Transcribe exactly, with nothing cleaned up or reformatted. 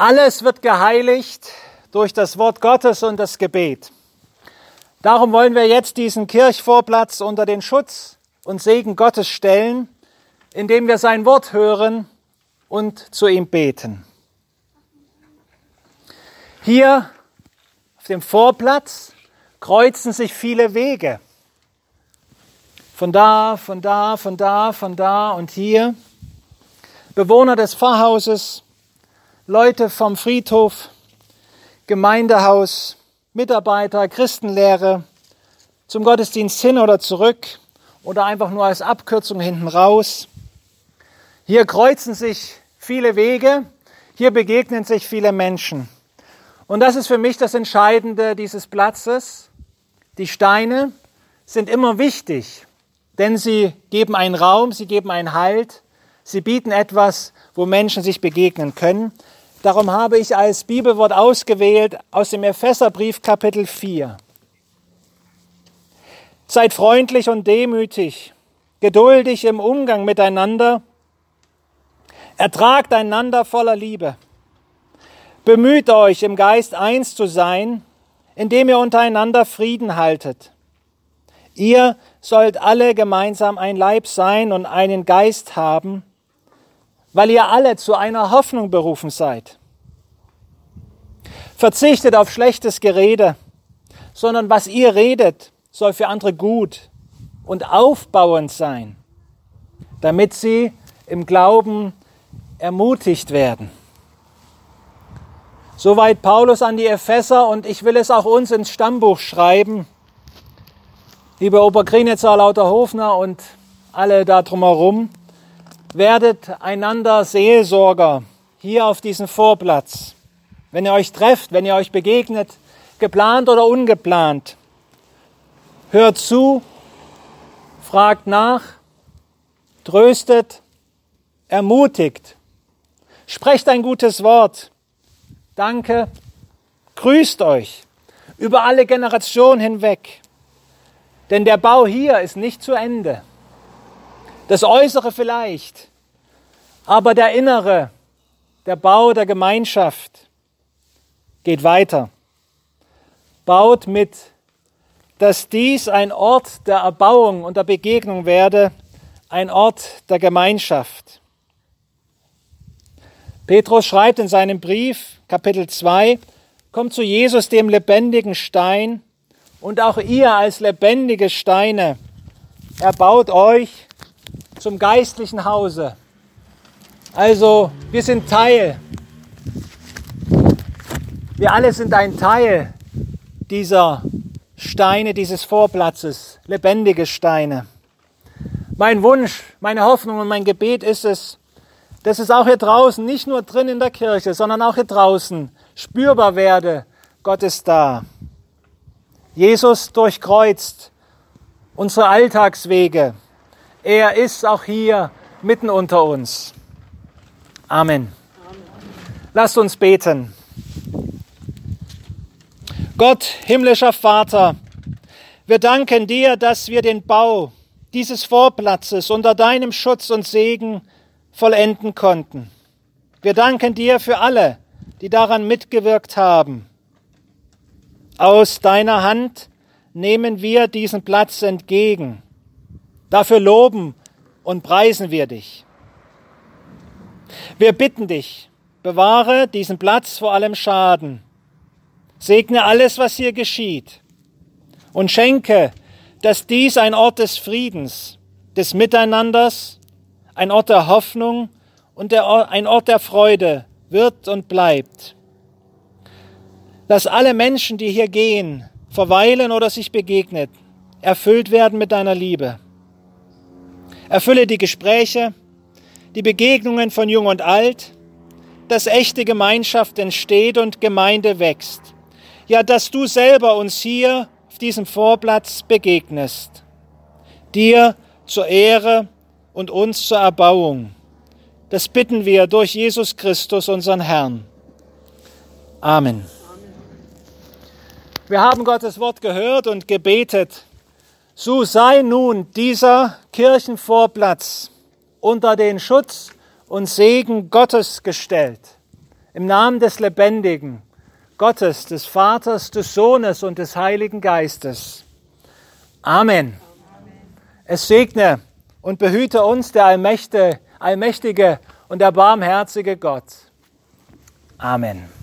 Alles wird geheiligt durch das Wort Gottes und das Gebet. Darum wollen wir jetzt diesen Kirchvorplatz unter den Schutz und Segen Gottes stellen, indem wir sein Wort hören und zu ihm beten. Hier auf dem Vorplatz kreuzen sich viele Wege. Von da, von da, von da, von da und hier. Bewohner des Pfarrhauses, Leute vom Friedhof, Gemeindehaus, Mitarbeiter, Christenlehre, zum Gottesdienst hin oder zurück oder einfach nur als Abkürzung hinten raus. Hier kreuzen sich viele Wege, hier begegnen sich viele Menschen. Und das ist für mich das Entscheidende dieses Platzes. Die Steine sind immer wichtig, denn sie geben einen Raum, sie geben einen Halt, sie bieten etwas, wo Menschen sich begegnen können. Darum habe ich als Bibelwort ausgewählt aus dem Epheserbrief Kapitel vier. Seid freundlich und demütig, geduldig im Umgang miteinander, ertragt einander voller Liebe. Bemüht euch, im Geist eins zu sein, indem ihr untereinander Frieden haltet. Ihr sollt alle gemeinsam ein Leib sein und einen Geist haben, weil ihr alle zu einer Hoffnung berufen seid. Verzichtet auf schlechtes Gerede, sondern was ihr redet, soll für andere gut und aufbauend sein, damit sie im Glauben ermutigt werden. Soweit Paulus an die Epheser, und ich will es auch uns ins Stammbuch schreiben. Liebe Obergrinitzer, Lauterhofner und alle da drumherum, werdet einander Seelsorger hier auf diesem Vorplatz. Wenn ihr euch trefft, wenn ihr euch begegnet, geplant oder ungeplant, hört zu, fragt nach, tröstet, ermutigt, sprecht ein gutes Wort, danke, grüßt euch über alle Generationen hinweg. Denn der Bau hier ist nicht zu Ende. Das Äußere vielleicht, aber der Innere, der Bau der Gemeinschaft geht weiter. Baut mit, dass dies ein Ort der Erbauung und der Begegnung werde, ein Ort der Gemeinschaft. Petrus schreibt in seinem Brief, Kapitel zwei, kommt zu Jesus, dem lebendigen Stein, und auch ihr als lebendige Steine erbaut euch zum geistlichen Hause. Also wir sind Teil, wir alle sind ein Teil dieser Steine, dieses Vorplatzes, lebendige Steine. Mein Wunsch, meine Hoffnung und mein Gebet ist es, dass es auch hier draußen, nicht nur drin in der Kirche, sondern auch hier draußen spürbar werde, Gott ist da. Jesus durchkreuzt unsere Alltagswege. Er ist auch hier mitten unter uns. Amen. Amen. Lasst uns beten. Gott, himmlischer Vater, wir danken dir, dass wir den Bau dieses Vorplatzes unter deinem Schutz und Segen vollenden konnten. Wir danken dir für alle, die daran mitgewirkt haben. Aus deiner Hand nehmen wir diesen Platz entgegen. Dafür loben und preisen wir dich. Wir bitten dich, bewahre diesen Platz vor allem Schaden. Segne alles, was hier geschieht. Und schenke, dass dies ein Ort des Friedens, des Miteinanders, ein Ort der Hoffnung und der, ein Ort der Freude wird und bleibt. Dass alle Menschen, die hier gehen, verweilen oder sich begegnen, erfüllt werden mit deiner Liebe. Erfülle die Gespräche, die Begegnungen von Jung und Alt, dass echte Gemeinschaft entsteht und Gemeinde wächst. Ja, dass du selber uns hier auf diesem Vorplatz begegnest. Dir zur Ehre und uns zur Erbauung. Das bitten wir durch Jesus Christus, unseren Herrn. Amen. Wir haben Gottes Wort gehört und gebetet. So sei nun dieser Kirchenvorplatz unter den Schutz und Segen Gottes gestellt. im Namen des Lebendigen, Gottes, des Vaters, des Sohnes und des Heiligen Geistes. Amen. Es segne und behüte uns der allmächtige, allmächtige und der barmherzige Gott. Amen.